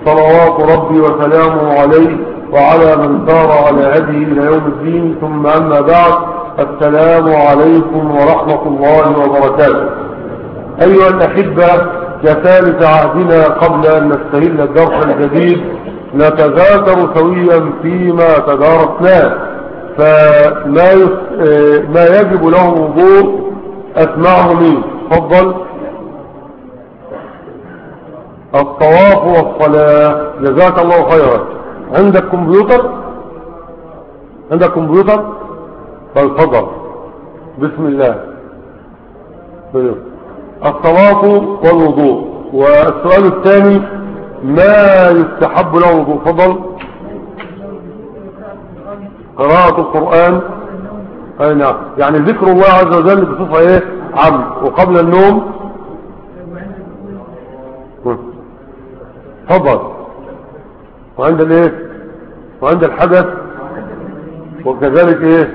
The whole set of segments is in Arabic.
صلوات ربي وسلامه عليه وعلى من سار على هديه إلى يوم الدين. ثم أما بعد، السلام عليكم ورحمة الله وبركاته. أيها الأحبة، كثالث عهدنا قبل أن نستهل الدرس الجديد نتذاكر سويا فيما تدارسناه، فما يجب له وضوء أسمعه منه. تفضل. الطواف والصلاة. جزاك الله خيرا. عندك كمبيوتر؟ فالفضل. بسم الله. الطواف والوضوء. والسؤال الثاني، ما يستحب له الوضوء؟ فضل. قراءة القرآن. أي نعم، يعني ذكر الله عز وجل بصفة ايه؟ عام. وقبل النوم. فضل. وعند الايه؟ وعند الحدث. وكذلك ايه؟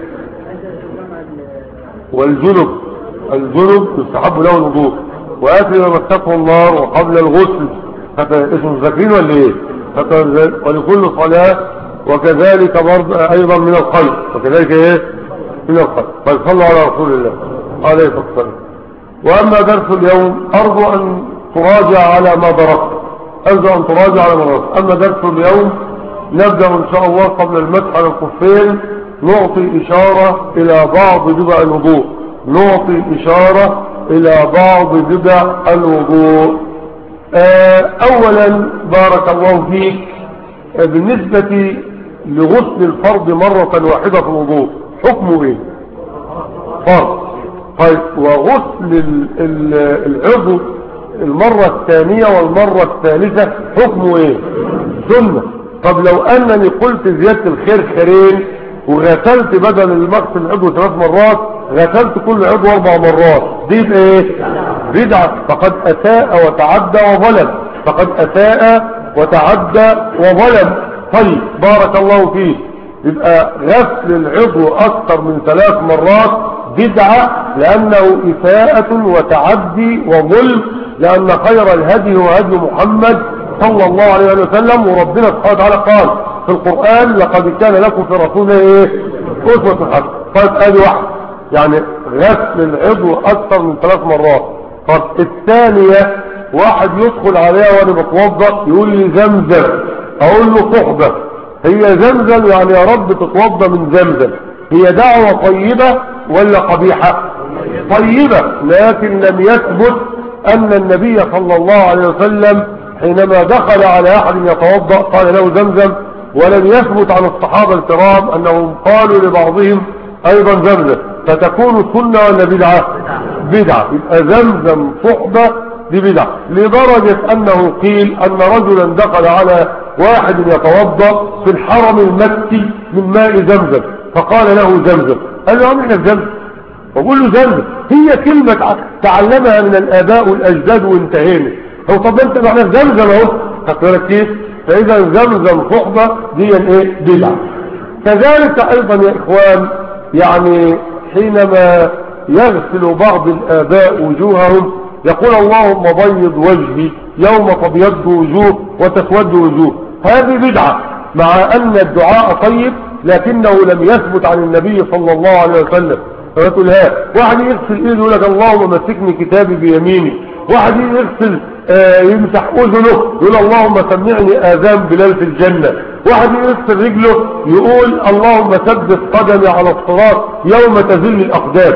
والجنب. الجنب يستحب له الوضوء. وآكل ما مسته النار وقبل الغسل. اسمه ذاكرين ولا ايه؟ ولكل صلاة. وكذلك برضه ايضا من الخير. وكذلك ايه؟ من الخير. فصلوا على رسول الله عليه الصلاة والسلام. واما درس اليوم ارجو ان تراجع على ما درست. اما درس اليوم نبدأ ان شاء الله قبل المسح على الخفين نعطي اشارة الى بعض بدع الوضوء. اولا بارك الله فيك، بالنسبة لغسل الفرض مرة واحدة في الوضوء حكمه ايه؟ فرض. طيب، وغسل العضو المرة الثانية والمرة الثالثة حكمه ايه؟ سنة. طب لو انني قلت زيادة الخير خيرين وغسلت بدل المغسل العضو 3 مرات غسلت كل عضو 4 مرات، دي ايه؟ بدعة. فقد اساء وتعدى وظلم. طيب، بارك الله فيه. يبقى غسل العضو اكثر من 3 مرات بدعة، لانه اساءة وتعدي وظلم، لان خير الهدي هو هدي محمد صلى الله عليه وسلم. وربنا سبحانه وتعالى قال في القرآن: لقد كان لكم في رسول الله أسوة حسنة. طيب، ادي واحد، يعني غسل العضو اكثر من 3 مرات. طب الثانية، واحد يدخل عليها وانا بتوضا يقول لي زمزم، اقول له صحبة. هي زمزم يعني يا رب تتوضا من زمزم. هي دعوة طيبة ولا قبيحة؟ طيبة، لكن لم يثبت ان النبي صلى الله عليه وسلم حينما دخل على احد يتوضا قال له زمزم. ولم يثبت عن الصحابة الكرام انهم قالوا لبعضهم ايضا زمزم. فتكون سنة ولا بدعة؟ بدعة. يبقى زمزم صحبة دي بدعة، لدرجة انه قيل ان رجلا دخل على واحد يتوضا في الحرم المكي من ماء زمزم فقال له زمزم. قال له عملنا زمزم، وقول له زمزم هي كلمة تعلمها من الآباء والأجداد وانتهينا. هو طب انت معنى زمزم اهو، تقول كيف؟ فإذا زمزم صحبة دي ايه؟ بدعة. كذلك أيضا يا إخوان، يعني حينما يغسل بعض الآباء وجوههم يقول: اللهم بيض وجهي يوم تبيض وجوه وتسود وجوه. هذه بدعة، مع أن الدعاء طيب لكنه لم يثبت عن النبي صلى الله عليه وسلم. فيقول واحد يغسل ايده يقول لك: اللهم مسكني كتابي بيميني. واحد يغسل يمسح اذنه يقول: اللهم سمعني اذان بلال في الجنة. واحد يغسل رجله يقول: اللهم ثبت قدمي على الصراط يوم تزل الاقدام.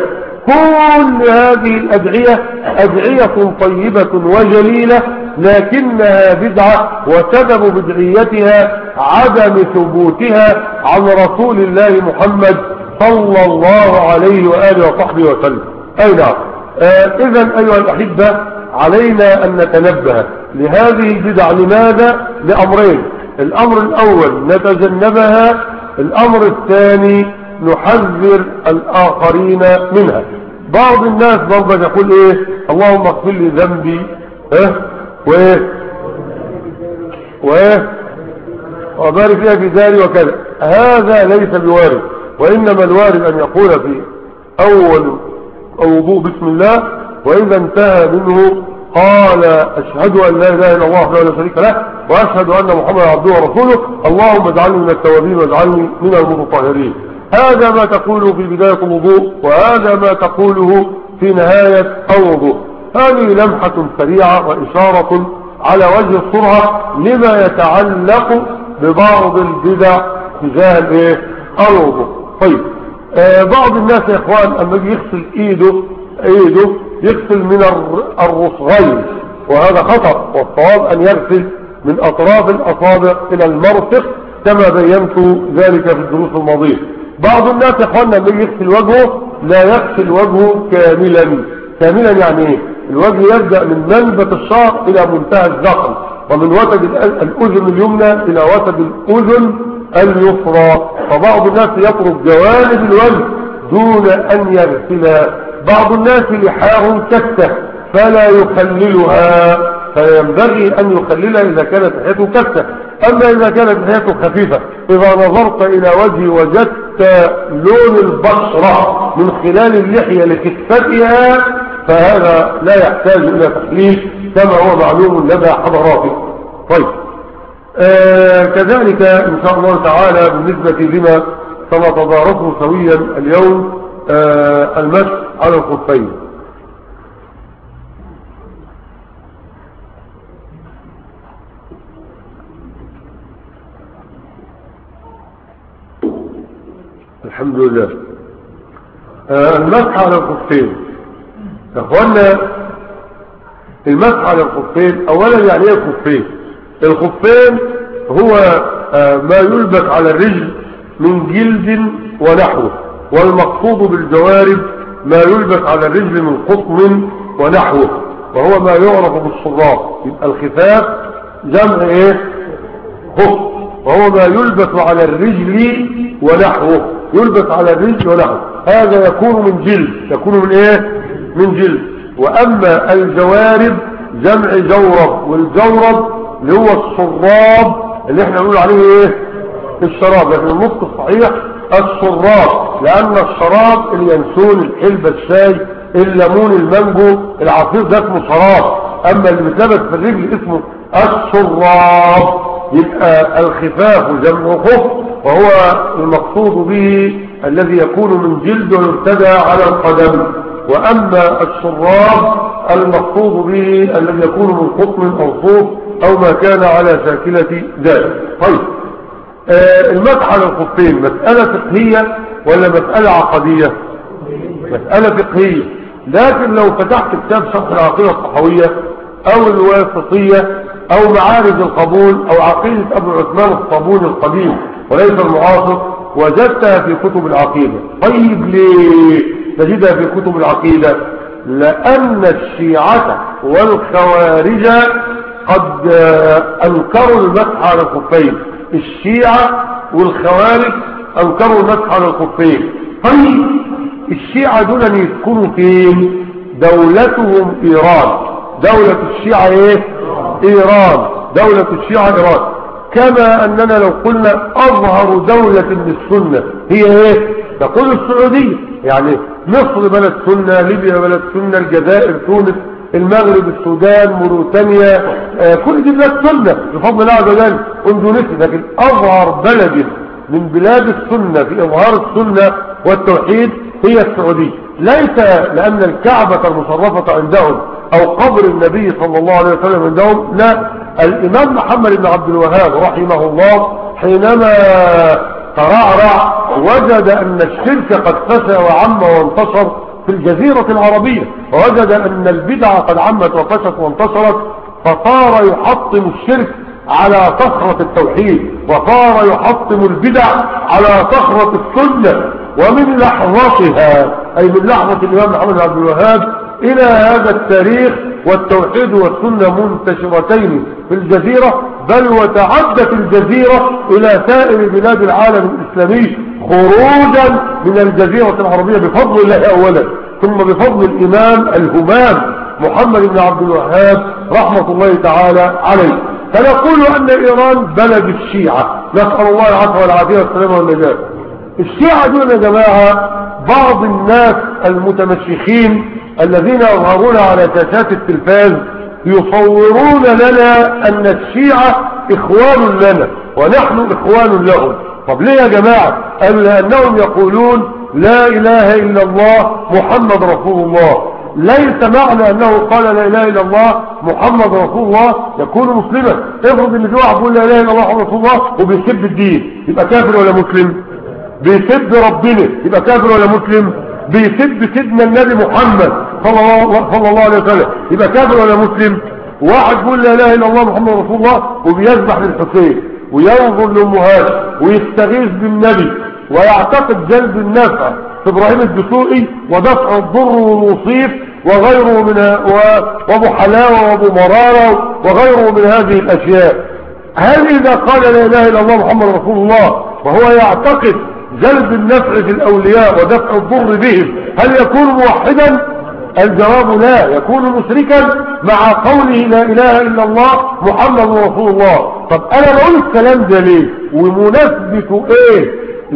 كل هذه الادعية ادعية طيبة وجليلة، لكنها بدعة، وسبب بدعيتها عدم ثبوتها عن رسول الله محمد صلى الله عليه وآله وصحبه وسلم. أي نعم. إذن أيها الأحبة، علينا أن نتنبه لهذه البدع. لماذا؟ لأمرين: الأمر الأول نتجنبها، الأمر الثاني نحذر الآخرين منها. بعض الناس برضه يقول ايه: اللهم اغفر لي ذنبي وبارك فيها في داري وكذا. هذا ليس بوارد، وإنما الوارد أن يقول في أول الوضوء بسم الله، وإذا انتهى منه قال أشهد أن لا إله إلا الله وحده لا شريك له وأشهد أن محمدا عبده ورسوله اللهم اجعلني من التوابين واجعلني من المتطهرين. هذا ما تقوله في بداية الوضوء وهذا ما تقوله في نهاية الوضوء. هذه لمحة سريعة وإشارة على وجه السرعة لما يتعلق ببعض البدع تجاه الوضوء. طيب بعض الناس يا إخوان أما يغسل إيده يغسل من الرسغين، وهذا خطأ، والصواب أن يغسل من أطراف الأصابع إلى المرفق كما بينت ذلك في الدروس الماضية. بعض الناس يا إخوان أما يغسل وجهه لا يغسل وجهه كاملا يعني إيه؟ الوجه يبدأ من منبت الشعر إلى منتهى الذقن، ومن وسط الأذن اليمنى إلى وسط الأذن اليسرى. فبعض الناس يترك جوانب الوجه دون أن يغسلها. بعض الناس لحاهم كثة فلا يخللها، فينبغي أن يخللها إذا كانت لحيته كثة. أما إذا كانت لحيته خفيفة إذا نظرت إلى وجهه وجدت لون البشرة من خلال اللحية لخفتها فهذا لا يحتاج إلى تخليل كما هو معلوم لدى حضراتكم. طيب كذلك إن شاء الله تعالى بالنسبة لما سنتدارسه سويا اليوم المسح على الخفين. الحمد لله. المسح على الخفين يا اخوانا، المسح على الخفين اولا يعني ايه الخفين؟ الخفين هو ما يلبس على الرجل من جلد ونحوه، والمقصود بالجوارب ما يلبس على الرجل من قطن ونحوه، وهو ما يعرف بالصراف. يبقى الخفاف جمع ايه؟ خف، وهو ما يلبس على الرجل ونحوه، يلبس على الرجل ونحوه، هذا يكون من جلد، يكون من ايه؟ من جلد. واما الجوارب جمع جورب، والجورب اللي هو الصراب اللي احنا نقول عليه ايه؟ الشراب، لكن النطق الصحيح الصراب، لان الشراب اليانسون الحلبة الشاي الليمون المانجو العصير ده اسمه شراب، اما اللي بيتلبس في الرجل اسمه الصراب. يبقى الخفاف جمع خف، وهو المقصود به الذي يكون من جلد ويرتدى على القدم. واما الشراب المقصود به الذي يكون من قطن او صوف او ما كان على شاكلة ذلك. طيب المسح على الخفين مسألة فقهية ولا مسألة عقدية؟ مسألة فقهية، لكن لو فتحت كتاب شرح العقيدة الطحاوية او الواسطية او معارج القبول او عقيدة ابو عثمان الصابوني القديم وليس المعاصر وجدتها في كتب العقيدة. طيب ليه تجدها في كتب العقيدة؟ لأن الشيعة والخوارج قد أنكروا المسح على الخفين. الشيعة والخوارج أنكروا المسح على الخفين. طيب الشيعة دول يسكنوا فين؟ دولتهم إيران، دولة الشيعة إيه؟ إيران، دولة الشيعة إيران. كما أننا لو قلنا أظهر دولة للسنة هي إيه؟ تقول السعودية، يعني مصر بلد سنة، ليبيا بلد سنة، الجزائر، تونس، المغرب، السودان، موريتانيا، كل دي بلاد سنة بفضل الله عز وجل، اندونيسيا. لكن أظهر بلد من بلاد السنة في إظهار السنة والتوحيد هي السعودية، ليس لأن الكعبة المشرفة عندهم أو قبر النبي صلى الله عليه وسلم عندهم، لا. الإمام محمد بن عبد الوهاب رحمه الله حينما ترعرع وجد أن الشرك قد فشى وعم وانتشر في الجزيرة العربية، ووجد أن البدع قد عمت وفشت وانتشرت، فصار يحطم الشرك على صخرة التوحيد، وصار يحطم البدع على صخرة السنة. ومن لحظتها أي من لحظة الإمام محمد بن عبد الوهاب إلى هذا التاريخ والتوحيد والسنة منتشرتين في الجزيرة، بل وتعدت الجزيرة إلى سائر بلاد العالم الإسلامي خروجا من الجزيرة العربية بفضل الله أولا، ثم بفضل الإمام الهمام محمد بن عبد الوهاب رحمة الله تعالى عليه. فنقول أن إيران بلد الشيعة، نسأل الله العافية والعافية والسلامة والنجاة. الشيعة دول يا جماعة بعض الناس المتمشيخين الذين يظهرون على شاشات التلفاز يصورون لنا أن الشيعة إخوان لنا ونحن إخوان لهم. طب ليه يا جماعة؟ قالوا لأنهم يقولون لا إله إلا الله محمد رسول الله. ليس معنى أنه قال لا إله إلا الله محمد رسول الله يكون مسلما. افرض ان في واحد يقول لا إله إلا الله محمد رسول الله وبيسب الدين، يبقى كافر ولا مسلم؟ بيسب ربنا، يبقى كافر ولا مسلم؟ بيسب سيدنا النبي محمد صلى الله عليه وسلم، يبقى كافر ولا مسلم؟ واحد يقول لا إله إلا الله محمد رسول الله وبيذبح للحسين وينظر لأمهات ويستغيث بالنبي ويعتقد جلب النفع في إبراهيم الدسوقي ودفع الضر والوصيف وغيره من وابو حلاوة وابو مرارة وغيره من هذه الأشياء. هل إذا قال لا إله إلا الله محمد رسول الله وهو يعتقد جلب النفع في الأولياء ودفع الضر بهم هل يكون موحدا؟ الجواب لا، يكون مشركا مع قوله لا إله إلا الله محمد رسول الله. طب أنا بقول الكلام ده ليه ومناسبته إيه؟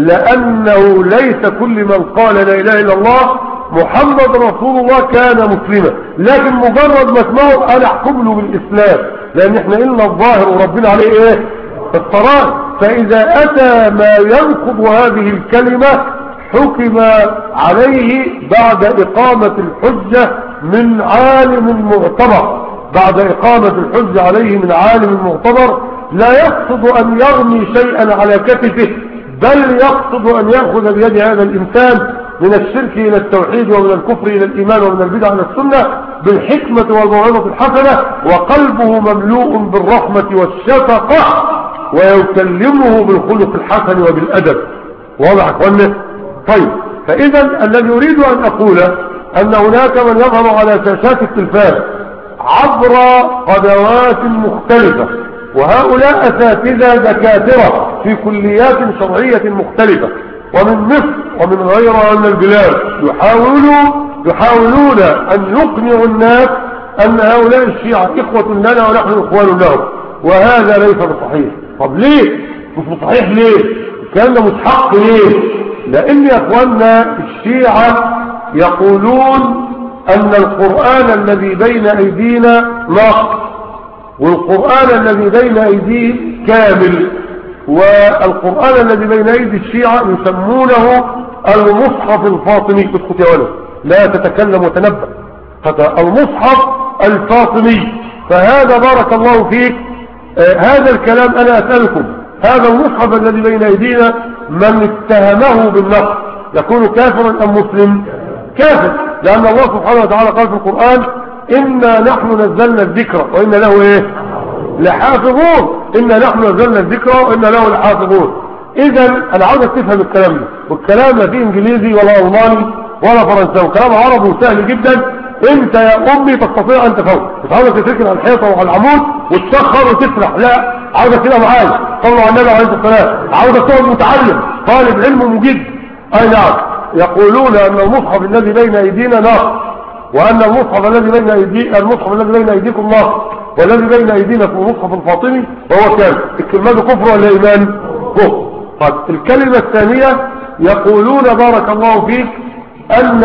لأنه ليس كل من قال لا إله إلا الله محمد رسول الله كان مسلما، لكن مجرد ما اسمعه أنا أحكم له بالإسلام، لأن احنا إلا الظاهر وربنا عليه إيه؟ الصراط. فإذا أتى ما ينقض هذه الكلمة حكم عليه بعد إقامة الحجة من عالم معتبر، بعد إقامة الحجة عليه من عالم معتبر لا يقصد أن يغني شيئا على كتفه، بل يقصد أن يأخذ بيد هذا الإنسان من الشرك إلى التوحيد ومن الكفر إلى الإيمان ومن البدع إلى السنة بالحكمة والموعظة الحسنة، وقلبه مملوء بالرحمة والشفقة ويكلمه بالخلق الحسن وبالأدب. واضح يا اخوانا؟ طيب، فإذا الذي أريد أن أقوله أن هناك من يظهر على شاشات التلفاز عبر قنوات مختلفة، وهؤلاء أساتذة دكاترة في كليات شرعية مختلفة ومن مصر ومن غيرها من البلاد يحاولون أن يقنعوا الناس أن هؤلاء الشيعة إخوة لنا ونحن إخوان لهم، وهذا ليس بصحيح. طب ليه؟ مش بصحيح ليه؟ الكلام ده مش حق ليه؟ لأن يا أخواننا الشيعة يقولون أن القرآن الذي بين أيدينا ناقص، والقرآن الذي بين أيديه كامل، والقرآن الذي بين أيدي الشيعة يسمونه المصحف الفاطمي. اسكت يا ولد، لا تتكلم وتنبأ. المصحف الفاطمي، فهذا بارك الله فيك هذا الكلام أنا أسألكم، هذا المصحف الذي بين أيدينا من اتهمه بالنقص يكون كافرا أم مسلم؟ كافر، لأن الله سبحانه وتعالى قال في القرآن إنا نحن نزلنا الذكر وإنا له إيه؟ لحافظون. إنا نحن نزلنا الذكر وإنا له لحافظون. إذا أنا عاوزك تفهم الكلام ده، والكلام لا فيه إنجليزي ولا ألماني ولا فرنساوي، كلام عربي وسهل جدا. انت يا امي تستطيع ان تفهم، مش عاوزك تتركن على الحيطه وعلى العمود وتسخر وتسرح، لا، عاوزك كده معايا صلوا على النبي عليه الصلاه والسلام، عاوزك تقعد متعلم طالب علم مجد. اي نعم، يقولون ان المصحف الذي بين ايدينا ناقص، وان المصحف الذي بين ايديكم ناقص، والذي بين ايدينا في المصحف الفاطمي وهو كامل. الكلمه دي كفر ولا ايمان؟ كفر. طيب الكلمه الثانيه يقولون بارك الله فيك ان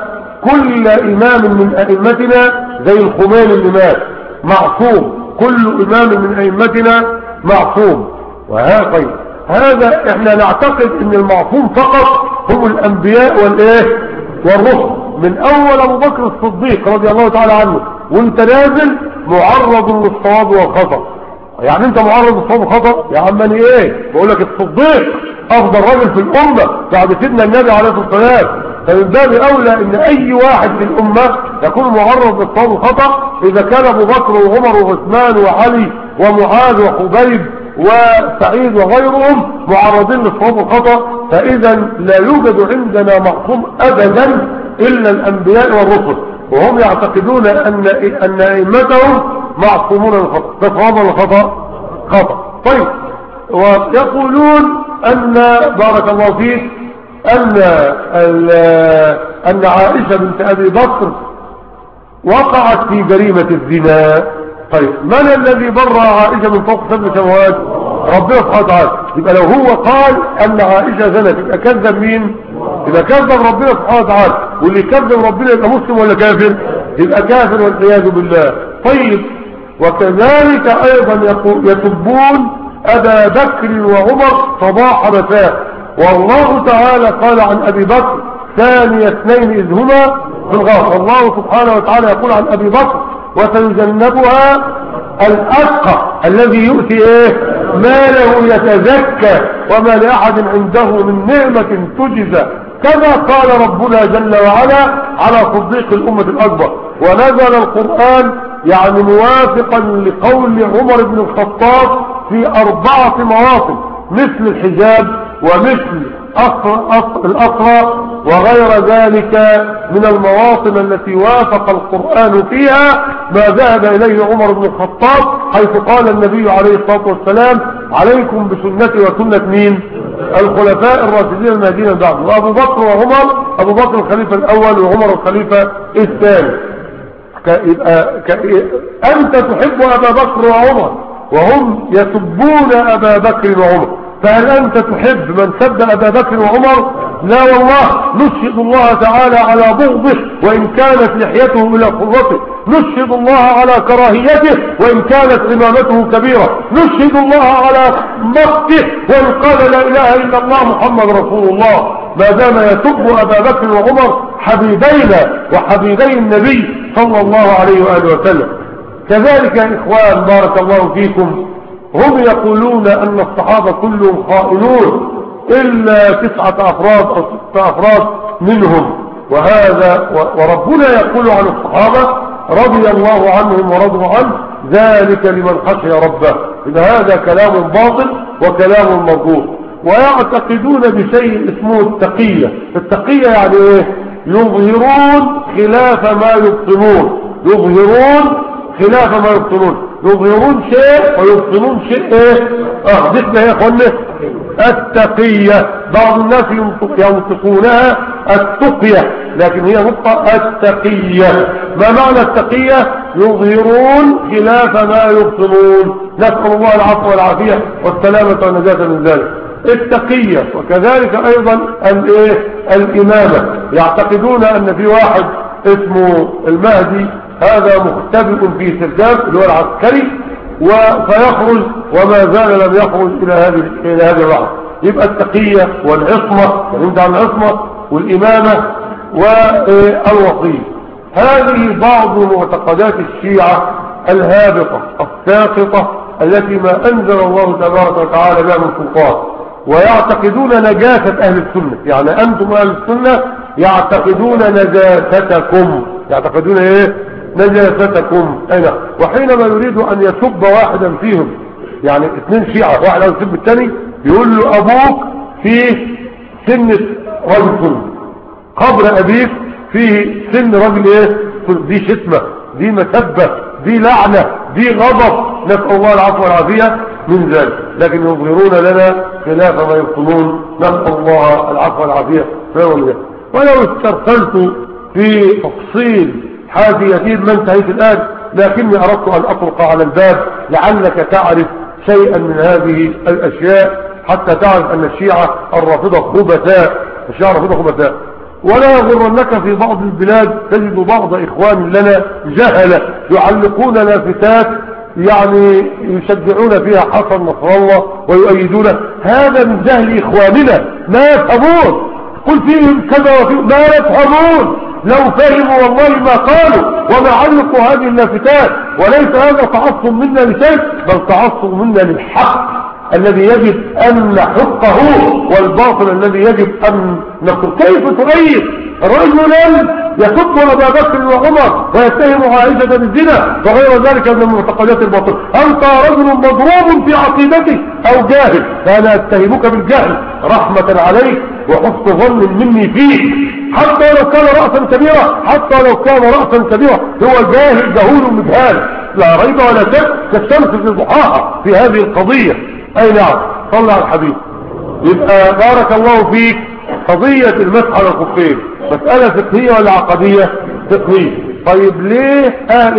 كل إمام من أئمتنا زي الخميني اللي مات معصوم، كل إمام من أئمتنا معصوم. طيب هذا احنا نعتقد ان المعصوم فقط هم الأنبياء والرسل، من أول أبو بكر الصديق رضي الله تعالى عنه وانت نازل معرض للصواب والخطأ. يعني انت معرض للصواب والخطأ يا عماني ايه؟ بقول لك الصديق أفضل رجل في الأمة بعد سيدنا النبي عليه الصلاة والسلام، فمن باب أولى ان اي واحد في الامة يكون معرض للصواب والخطأ. اذا كان ابو بكر وعمر وعثمان وعلي ومعاذ وحبيب وسعيد وغيرهم معرضين للصواب والخطأ، فاذا لا يوجد عندنا معصوم ابدا الا الانبياء والرسل، وهم يعتقدون ان ائمتهم معصومون للخطأ. ده صواب ولا خطأ؟ خطأ. طيب، ويقولون ان بارك الله فيك أن عائشة بنت أبي بكر وقعت في جريمة الزنا. طيب من الذي برأ عائشة من فوق 7 سماوات؟ ربنا سبحانه وتعالى. يبقى لو هو قال أن عائشة زنت يبقى كذب مين؟ يبقى كذب ربنا سبحانه وتعالى، واللي كذب ربنا يبقى مسلم ولا كافر؟ يبقى كافر والعياذ بالله. طيب، وكذلك أيضا يسبون أبا بكر وعمر صباح مساء. والله تعالى قال عن أبي بكر ثاني اثنين إذ هما في الغار. الله سبحانه وتعالى يقول عن أبي بكر وسيجنبها الأتقى الذي يؤتي ماله يتزكى وما لأحد عنده من نعمة تجزى. كما قال ربنا جل وعلا على صديق الأمة الأكبر. ونزل القرآن يعني موافقا لقول عمر بن الخطاب في 4 مواطن مثل الحجاب ومثل الأسرى وغير ذلك من المواطن التي وافق القرآن فيها ما ذهب إليه عمر بن الخطاب، حيث قال النبي عليه الصلاة والسلام عليكم بسنتي وسنة مين؟ الخلفاء الراشدين المهديين بعد. وأبو بكر وعمر، أبو بكر الخليفة الأول وعمر الخليفة الثاني. أنت تحب أبا بكر وعمر وهم يسبون أبا بكر وعمر، فهل أنت تحب من سب أبا بكر وعمر؟ لا والله. نشهد الله تعالى على بغضه وإن كانت لحيته إلى قرته، نشهد الله على كراهيته وإن كانت إمامته كبيرة، نشهد الله على مقته وإن قال لا إله إلا الله محمد رسول الله، ما دام يسب أبا بكر وعمر حبيبينا وحبيبي النبي صلى الله عليه وآله وسلم. كذلك يا إخوان بارك الله فيكم، هم يقولون أن الصحابة كلهم خائنون إلا 9 أفراد أو 6 أفراد منهم، وهذا وربنا يقول عن الصحابة رضي الله عنهم ورضوا عنه ذلك لمن خشي ربه. إذا هذا كلام باطل وكلام مرفوض. ويعتقدون بشيء اسمه التقية. التقية يعني ايه؟ يظهرون خلاف ما يبطنون، يظهرون خلاف ما يبطنون، يظهرون شيء ويبطنون شيء ايه؟ ديكنا يا اخوانا التقية. بعض الناس ينطقونها التقية، لكن هي نطقة التقية. ما معنى التقية؟ يظهرون خلاف ما يبطنون. نسأل الله العفو والعافية والسلامة والنجاة من ذلك. التقية. وكذلك ايضا الامامة. يعتقدون ان في واحد اسمه المهدي، هذا مختبئ في سرداب اللي هو العسكري وسيخرج وما زال لم يخرج الى هذه اللحظة. يبقى التقية والعصمة، يعني عن العصمة والإمامة والوصية. هذه بعض معتقدات الشيعة الهابطة الساقطة التي ما أنزل الله تبارك وتعالى بها من سلطان. ويعتقدون نجاسة أهل السنة، يعني أنتم أهل السنة يعتقدون نجاستكم. يعتقدون ايه؟ نجاستكم. اين؟ وحينما يريد ان يسب واحدا فيهم، يعني 2 شيعة، واحد يسب الثاني، يقول له ابوك فيه سنة رجل سنة، قبر ابيك فيه سن رجل ايه؟ دي شتمة، دي مسبة، دي لعنة، دي غضب. نسأل الله العفو والعافية من ذلك. لكن يظهرون لنا خلاف ما يبطنون. نسأل الله العفو والعافية. ولو استرسلت في تفصيل هذه يزيد ما انتهيت الآن، لكني أردت أن أطرق على الباب لعلك تعرف شيئا من هذه الأشياء، حتى تعرف أن الشيعة الرافضة خبثاء. الشيعة الرافضة خبثاء. ولا يغرنك في بعض البلاد تجد بعض إخوان لنا جهلة يعلقون لافتات يعني يشجعون فيها حسن نصر الله ويؤيدونه. هذا من جهل إخواننا، ما يفهمون. قل فيهم كذا وفيهم ما يفهمون. لو فهموا والله ما قالوا وما علقوا هذه اللافتات. وليس هذا تعصب منا لشيء، بل تعصب منا للحق الذي يجب أن نحقه والباطل الذي يجب أن نقول. كيف تؤيد رجلا يسب أبا بكر وعمر ويتهم عائشة بالزنا وغير ذلك من المعتقدات الباطلة؟ أنت رجل مضروب في عقيدتك أو جاهل، فأنا أتهمك بالجهل رحمة عليك وحسن ظن مني فيك. حتى لو كان رأسا كبيرا، حتى لو كان رأسا كبيرا، هو جاهل جهول مجهال لا ريب ولا شك كالشمس في ضحاها في هذه القضية. أي نعم، صلى على الحبيب. يبقى بارك الله فيك، قضية المسح على الخفين مسألة فقهية ولا عقدية؟ فقهية. طيب ليه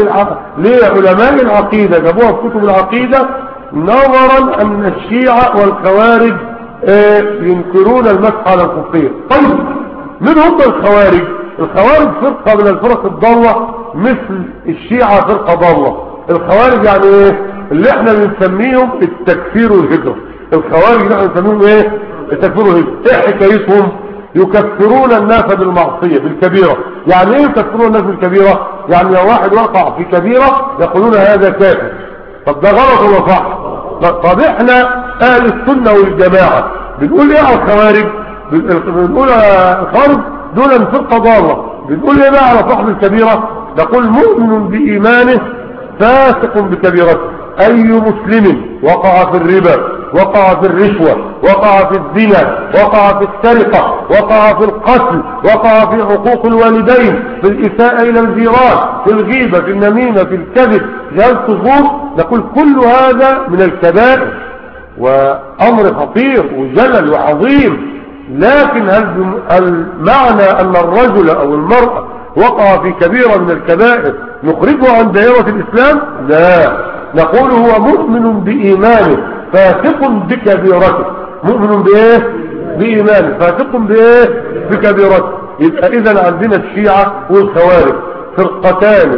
ليه علماء العقيدة جابوها في كتب العقيدة؟ نظرا أن الشيعة والخوارج ينكرون المسح على الخفين. طيب من هم الخوارج؟ الخوارج فرقة من الفرق الضالة مثل الشيعة فرقة ضالة. الخوارج يعني ايه؟ اللي احنا بنسميهم التكفير والهجرة. الخوارج اللي احنا بنسميهم ايه؟ التكفير والهجرة. ايه حكايتهم؟ يكفرون الناس بالمعصية بالكبيرة. يعني ايه يكفرون الناس بالكبيرة؟ يعني لو واحد وقع في كبيرة يقولون هذا كافر. طب ده غلط ولا صح؟ طب احنا اهل السنة والجماعة بنقول ايه على الخوارج؟ بنقول الخوارج دول فرقة ضالة. بنقول ايه بقى على صاحب الكبيرة؟ نقول مؤمن بإيمانه فاسق بكبيرته. اي مسلم وقع في الربا، وقع في الرشوة، وقع في الزنا، وقع في السرقة، وقع في القتل، وقع في حقوق الوالدين، في الإساءة إلى الجيران، في الغيبة، في النميمة، في الكذب، في الظهور، نقول كل هذا من الكبائر وأمر خطير وجلل وعظيم. لكن هل معنى أن الرجل أو المرأة وقع في كبيرة من الكبائر نخرجه عن دائرة الإسلام؟ لا، نقول هو مؤمن بإيمانه فاسق بكبيرته. مؤمن بإيه؟ بإيمانه فاسق بإيه؟ بكبيرته. يبقى إذن عندنا الشيعة والخوارج فرقتان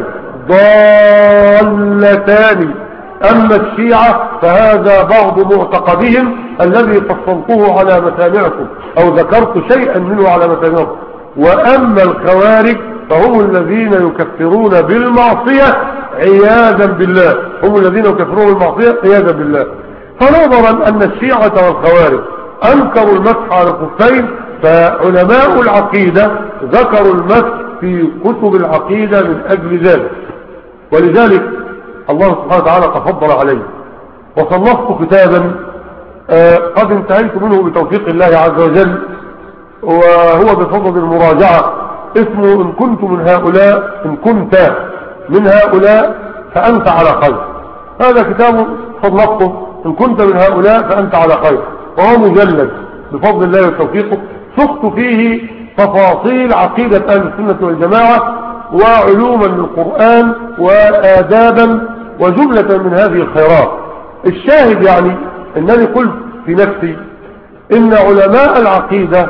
ضالتان. أما الشيعة فهذا بعض معتقدهم الذي فصلته على مسامعكم أو ذكرت شيئا منه على مسامعكم. وأما الخوارج فهم الذين يكفرون بالمعصية عياذا بالله. هم الذين يكفرون بالمعصية عياذا بالله. فنظرا أن الشيعة والخوارج أنكروا المسح على الخفين، فعلماء العقيدة ذكروا المسح في كتب العقيدة من أجل ذلك. ولذلك الله سبحانه وتعالى تفضل عليه وصنفت كتابا قد انتهيت منه بتوفيق الله عز وجل، وهو بفضل المراجعة، اسمه إن كنت من هؤلاء، إن كنت من هؤلاء فأنت على خير. هذا كتاب صنفته، إن كنت من هؤلاء فأنت على خير، وهو مجلد بفضل الله وتوفيقه. سقت فيه تفاصيل عقيدة أهل السنة والجماعة وعلوما للقرآن وآدابا وجملة من هذه الخيرات. الشاهد يعني أنني قلت في نفسي إن علماء العقيدة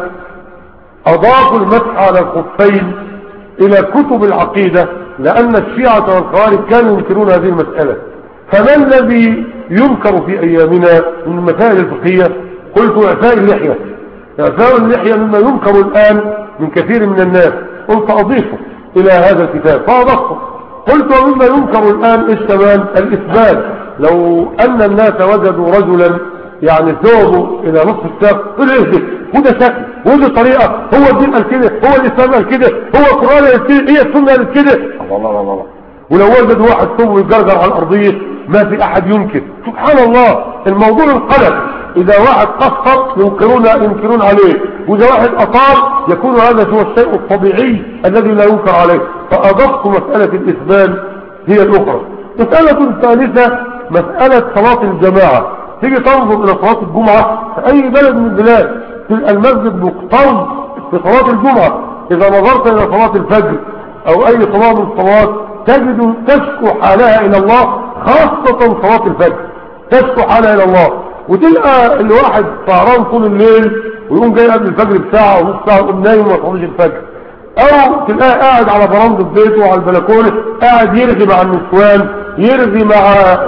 أضافوا المسح على الخفين إلى كتب العقيدة، لأن الشيعة والخوارج كانوا ينكرون هذه المسألة. فما الذي ينكر في أيامنا من المسائل الفقهية؟ قلت إعفاء اللحية. إعفاء اللحية مما ينكر الآن من كثير من الناس، قلت أضيفه إلى هذا الكتاب فأضفته. قلت ومما ينكر الآن إيش كمان؟ الإثبات. لو أن الناس وجدوا رجلا يعني ثوبه إلى نصف الساق قل اهدف، وده شكل وده طريقة، هو الدين قال كده، هو الإسلام قال كده، هو القرآن قال كده، هي السنة قال كده. الله الله الله. ولو وجد واحد ثوبه يتجرجر على الأرضية ما في أحد ينكر. سبحان الله، الموضوع انقلب. إذا واحد قصر ينكرون عليه، وإذا واحد أطال يكون هذا هو الشيء الطبيعي الذي لا ينكر عليه. فأضفت مسألة الإثبات هي الأخرى. مسألة ثالثة مسألة صلاة الجماعة. تيجي تنظر إلى صلاة الجمعة في أي بلد من البلاد تلقى المسجد مقترض في صلاة الجمعة. إذا نظرت إلى صلاة الفجر أو أي صلاة من الصلاة تجد تشكو حالها إلى الله، خاصة صلاة الفجر تشكو حالها إلى الله. وتلقى الواحد سهران طول الليل ويقوم جاي قبل الفجر بساعة ونص ساعة ويقوم نايم وما يصليش الفجر، أو تلقاه قاعد على برندة بيته وعلى البلكونة قاعد يرغي مع النسوان، يرغي مع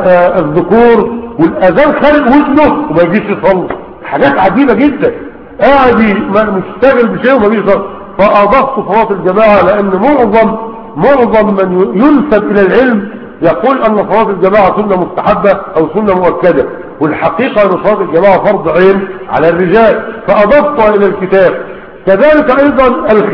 الذكور، والأذان خارج ودنه وما يجيش يصلي. حاجات عجيبة جدا، قاعد مشتغل بشيء وما يجيش يصلي. فأضفت صلاة الجماعة لأن معظم من ينسب إلى العلم يقول أن صلاة الجماعة سنة مستحبة أو سنة مؤكدة، والحقيقة أن صلاة الجماعة فرض عين على الرجال، فأضفتها إلى الكتاب. كذلك أيضا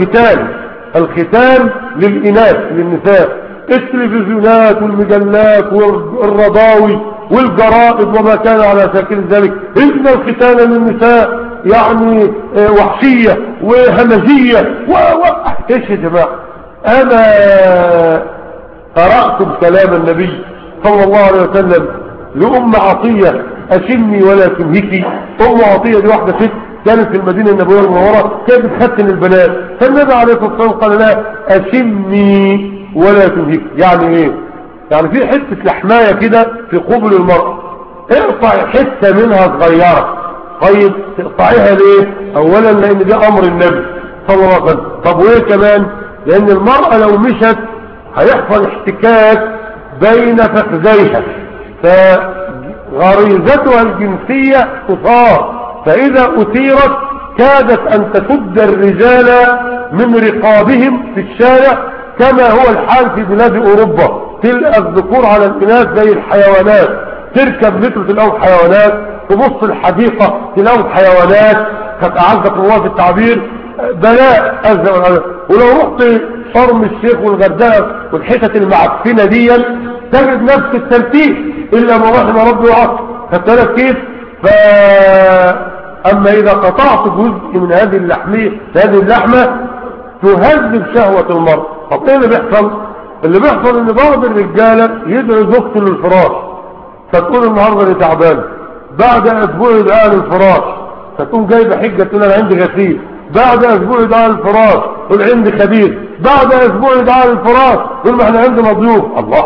الختان للإناث للنساء، التلفزيونات والمجلات والرضاوي والجرائد وما كان على شكل ذلك، إن الختان للنساء يعني وحشية وهمجية إيش يا جماعة؟ أنا قرأت بكلام النبي صلى الله عليه وسلم لأم عطية أشمي ولا تنهكي. أم عطية دي واحدة ست كانت في المدينة النبوية المنورة، كانت بتختن البنات، فالنبي عليه الصلاة والسلام قال لها أشمي ولا تنهكي. يعني ايه؟ يعني في حتة لحماية كده في قبل المرأة، اقطع حتة منها صغيرة. طيب تقطعيها ليه؟ اولا لان ده امر النبي صلى الله عليه وسلم. طب وايه كمان؟ لأن المرأة لو مشت هيحصل احتكاك بين فخذيها، فغريزتها الجنسية تثار، فإذا أثيرت كادت أن تسد الرجال من رقابهم في الشارع، كما هو الحال في بلاد أوروبا. تلقى الذكور على الإناث زي الحيوانات، تركب متر تلاقوا حيوانات، تبص الحديقة تلاقوا حيوانات، قد أعزك الله في التعبير بلاء أزل. ولو رحت شرم الشيخ والغردقة والحتت المعفنة دي تجد نفس الترتيب إلا ما رحم ربي وعصر. فالتالت كيف؟ أما إذا قطعت جزء من هذه اللحمة تهذب شهوة المرء. طب إيه اللي بيحصل؟ اللي بيحصل إن بعض الرجالة يدعو زوجته للفراش، فتقول النهارده أنا تعبان، بعد أسبوع يدعى للفراش، فتقوم جايبة حجة تقول أنا عندي غسيل، بعد أسبوع يدعى للفراش تقول عندي خبير، بعد أسبوع يدعى للفراش تقول ما احنا عندنا ضيوف. الله،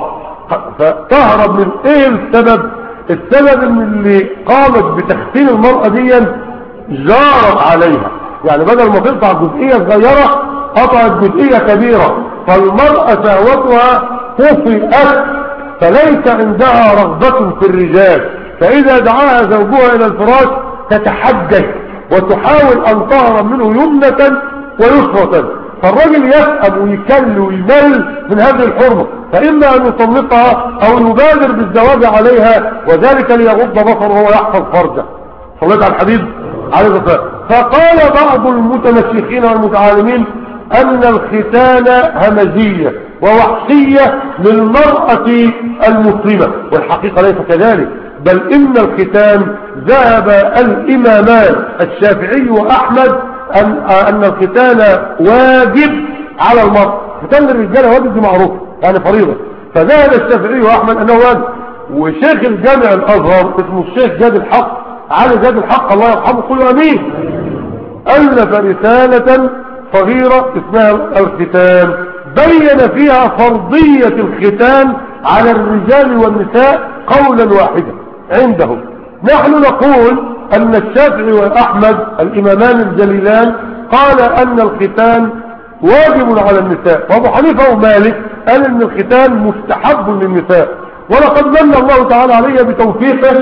فتهرب من إيه السبب؟ السبب إن اللي قامت بتختين المرأة دي جارت عليها، يعني بدل ما تقطع جزئية صغيرة قطعت جزئية كبيرة، فالمرأة شهوتها طفئت، فليس عندها رغبة في الرجال، فإذا دعاها زوجها إلى الفراش تتحجج وتحاول أن تهرب منه يمنة ويسرة، فالرجل يسأل ويكل ويمل من هذه الحرمة، فإما أن يطلقها أو يبادر بالزواج عليها، وذلك ليغض بصره ويحفظ فرجه. صليت على الحبيب عليه الصلاة والسلام. فقال بعض المتمسكين والمتعالمين أن الختان همزية ووحشية للمرأة المسلمة، والحقيقة ليس كذلك، بل إن الختان ذهب الإمامان الشافعي وأحمد أن الختان واجب على المرأة. ختان الرجال واجب، دي معروف يعني فريضة، فذهب الشافعي وأحمد أنه واجب. وشيخ الجامع الأزهر اسمه الشيخ جاد الحق، علي جاد الحق الله يرحمه كله أمين، ألف رسالة صغيرة اسمها الختان، بين فيها فرضية الختان على الرجال والنساء قولا واحدا عندهم. نحن نقول أن الشافعي وأحمد الإمامان الجليلان قال أن الختان واجب على النساء، وأبو حنيفة ومالك قال أن الختان مستحب للنساء. ولقد من الله تعالى علي بتوفيقه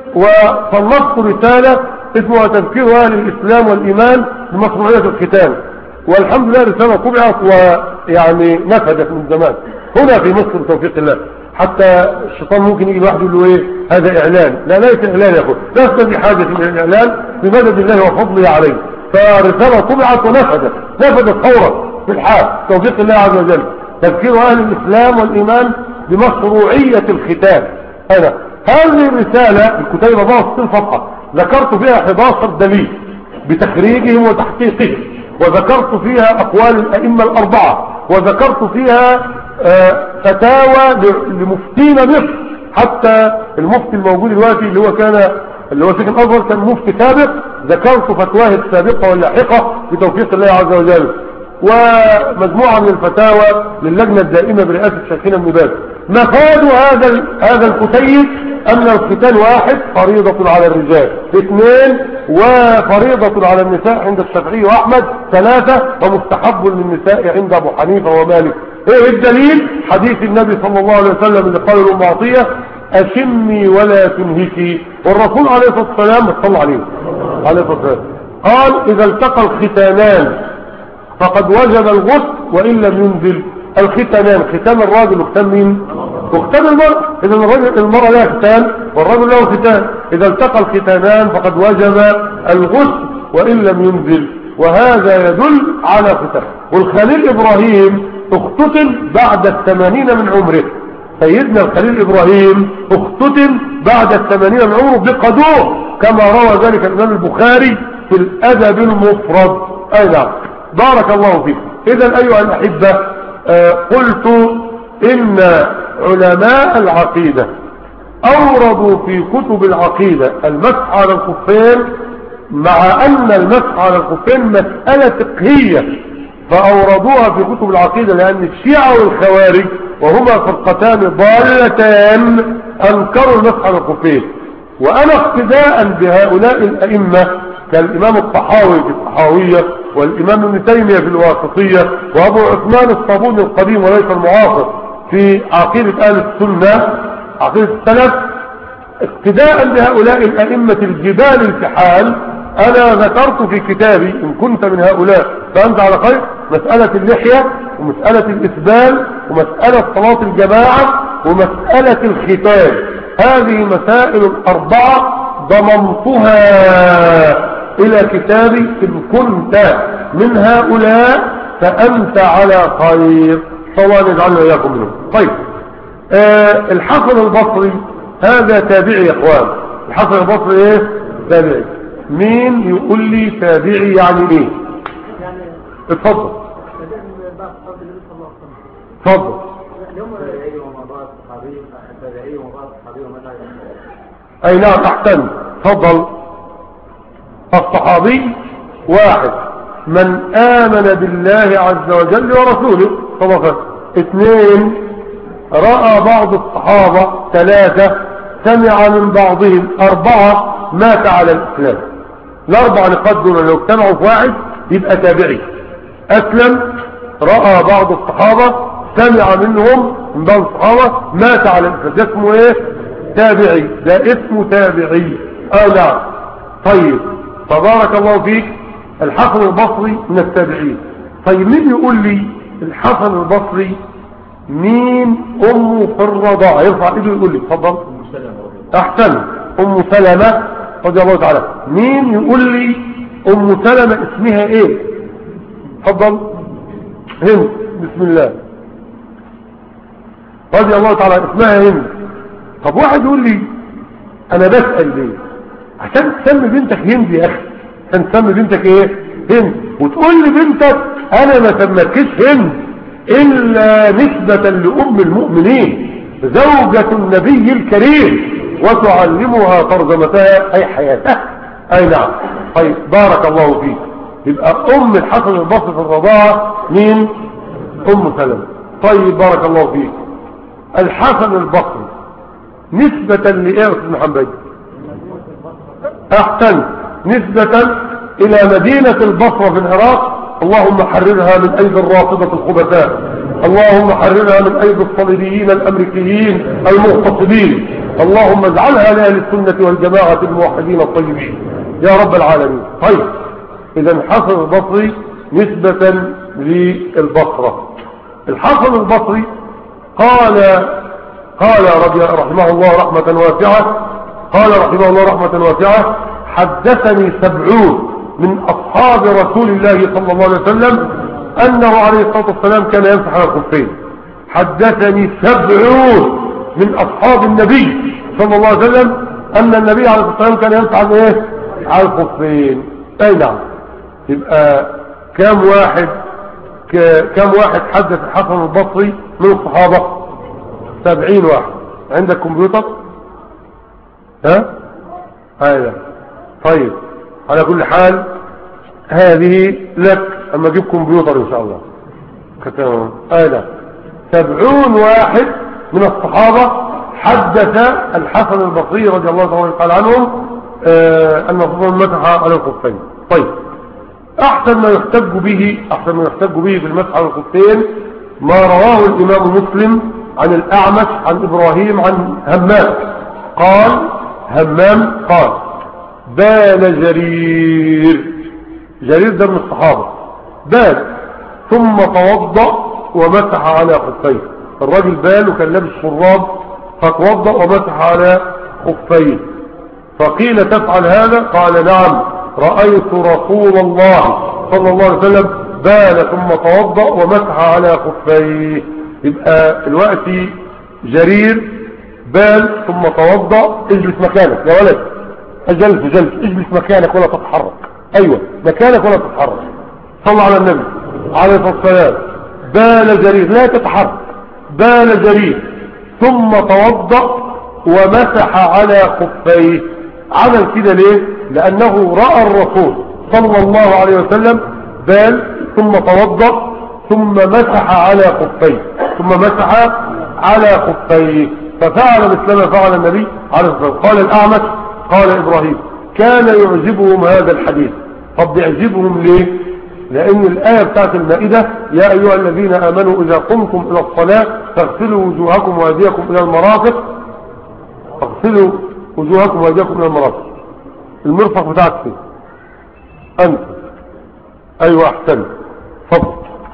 وصنفت رسالة اسمها تذكير أهل الإسلام والإيمان بمشروعية الختان، والحمد لله رسالة طبعت ويعني نفذت من زمان هنا في مصر بتوفيق الله. حتى الشيطان ممكن يجي لوحده يقول له ايه هذا اعلان، لا ليس اعلان يا اخوان، لست بحاجة الى الاعلان بمدد الله وفضله عليه. فرسالة طبعت ونفذت فورا في الحال توفيق الله عز وجل، تذكير اهل الاسلام والايمان بمشروعية الختان. انا هذه الرسالة الكتيبة 64 صفحة ذكرت فيها 11 دليل بتخريجهم وتحقيقهم، وذكرت فيها اقوال الائمة الاربعة، وذكرت فيها فتاوى لمفتين مصر، حتى المفتي الموجود دلوقتي اللي هو شيخ الازهر كان مفتي سابق، ذكرت فتواه السابقة واللاحقة بتوفيق الله عز وجل، ومجموعة من الفتاوى للجنة الدائمة برئاسة شيخنا ابن باز. مفاد هذا الكتيب أن الختان واحد فريضة على الرجال، 2 وفريضة على النساء عند الشافعي وأحمد، 3 ومستحب للنساء عند أبو حنيفة ومالك. ايه الدليل؟ حديث النبي صلى الله عليه وسلم اللي قال له معطية أشمي ولا تنهكي، والرسول عليه الصلاة والسلام صلى عليه الصلاة والسلام قال إذا التقى الختانان فقد وجب الغسل وإن لم ينزل. الختانان ختان الراجل وختان مين؟ وختان المرأة. إذا المرأة لها ختان والرجل له ختان، إذا التقى الختانان فقد وجب الغسل وإن لم ينزل، وهذا يدل على ختان. والخليل إبراهيم اختتن بعد 80 من عمره، سيدنا الخليل إبراهيم اختتن بعد 80 من عمره بقدور، كما روى ذلك الإمام البخاري في الأدب المفرد. أي نعم، بارك الله فيك. إذا أيها الأحبة، قلت إن علماء العقيدة أوردوا في كتب العقيدة المسح على الخفين، مع أن المسح على الخفين مسألة فقهية، فأوردوها في كتب العقيدة لأن الشيعة والخوارج وهما فرقتان ضالتان أنكروا المسح على الخفين. وأنا اقتداء بهؤلاء الأئمة كالإمام الطحاوي في الطحاوية والإمام ابن تيمية في الواسطية، وأبو عثمان الصابوني القديم وليس المعاصر في عقيدة أهل السنة عقيدة السلف، اقتداء بهؤلاء الأئمة الجبال الفحال. أنا ذكرت في كتابي إن كنت من هؤلاء فأنت على خير مسألة اللحية ومسألة الإسبال ومسألة صلاة الجماعة ومسألة الختان. هذه مسائل الأربعة ضممتها إلى كتابي، إن كنت من هؤلاء فأنت على خير، صلى يجعلنا إياكم منهم. طيب الحسن البصري هذا تابعي يا إخوان. الحسن البصري إيه؟ تابعي. مين يقول لي تابعي يعني إيه؟ اتفضل اتفضل. أي نعم أحسن. تفضل. الصحابي واحد من آمن بالله عز وجل ورسوله صلى الله عليه وسلم. اثنين رأى بعض الصحابة. ثلاثة سمع من بعضهم. أربعة مات على الإسلام. الأربع نقاط دول لو اجتمعوا في واحد يبقى تابعي. أسلم، رأى بعض الصحابة، سمع منهم من بعض الصحابة، مات على الإسلام. ده اسمه ايه؟ تابعي. ده اسمه تابعي. نعم. طيب تبارك الله فيك. الحسن البصري من التابعين. طيب مين يقول لي الحسن البصري مين أمه في الرضاعة؟ يرفع ايده يقول لي. اتفضل. أحسن. أم سلمة رضي الله تعالى. مين يقول لي أم سلمة اسمها ايه؟ اتفضل. هند. بسم الله. رضي الله تعالى اسمها هند. طب واحد يقول لي انا بسأل ليه؟ عشان تسمي بنتك هند يا اخي. عشان تسمي بنتك ايه؟ هند. وتقول لي بنتك انا ما سميتكش هند الا نسبة لام المؤمنين زوجة النبي الكريم وتعلمها ترجمتها اي حياتها. اي نعم. طيب بارك الله فيك. يبقى ام الحسن البصري في الرضاعة مين؟ ام سلمة. طيب بارك الله فيك. الحسن البصري نسبة لإيه يا أستاذ محمد؟ أحسن. نسبة إلى مدينة البصرة في العراق. اللهم حررها من أيدي الرافضة الخبثاء. اللهم حررها من أيدي الصليبيين الأمريكيين المغتصبين. اللهم اجعلها لأهل السنة والجماعة الموحدين الطيبين يا رب العالمين. طيب إذا الحسن البصري نسبة للبصرة. الحسن البصري قال رحمه الله رحمة واسعة. قال رحمه الله رحمة واسعة: حدثني 70 من أصحاب رسول الله صلى الله عليه وسلم أنه عليه الصلاة والسلام كان يمسح على الخفين. حدثني 70 من أصحاب النبي صلى الله عليه وسلم أن النبي عليه الصلاة والسلام كان يمسح على ايه؟ على الخفين. أي نعم. يبقى كم واحد حدث الحسن البصري من الصحابة؟ 70 واحد. عندك كمبيوتر؟ ها؟ هذا. طيب على كل حال هذه لك اما اجيب كمبيوتر ان شاء الله. هذا 70 واحد من الصحابة حدث الحسن البصري رضي الله تعالى عنهم ان الرسول مسح على الخفين. طيب احسن ما يحتج به في المسح على الخفين ما رواه الامام مسلم عن الأعمش عن إبراهيم عن همام قال بال جرير ده من الصحابة. بال ثم توضأ ومسح على خفيه. الراجل بال وكان لابس شراب فتوضأ ومسح على خفيه. فقيل تفعل هذا؟ قال نعم رأيت رسول الله صلى الله عليه وسلم بال ثم توضأ ومسح على خفيه. يبقى الوقت جرير بال ثم توضأ. اجلس مكانك يا ولد. جلس اجلس مكانك ولا تتحرك. ايوه مكانك ولا تتحرك. صلى على النبي عليه الصلاة والسلام. بال جرير لا تتحرك. بال جرير ثم توضأ ومسح على خفيه. عمل كده ليه؟ لأنه رأى الرسول صلى الله عليه وسلم بال ثم توضأ ثم مسح على خفيه ففعل مثل ما فعل النبي عليه الصلاة والسلام. قال الأعمش قال إبراهيم كان يعجبهم هذا الحديث. طب يعجبهم ليه؟ لان الآية بتاعت المائدة يا ايها الذين امنوا اذا قمتم الى الصلاة فاغسلوا وجوهكم وايديكم الى المرافق. اغسلوا وجوهكم وايديكم الى المرافق. المرفق بتاعك فين؟ انت. ايوه احسن. فضل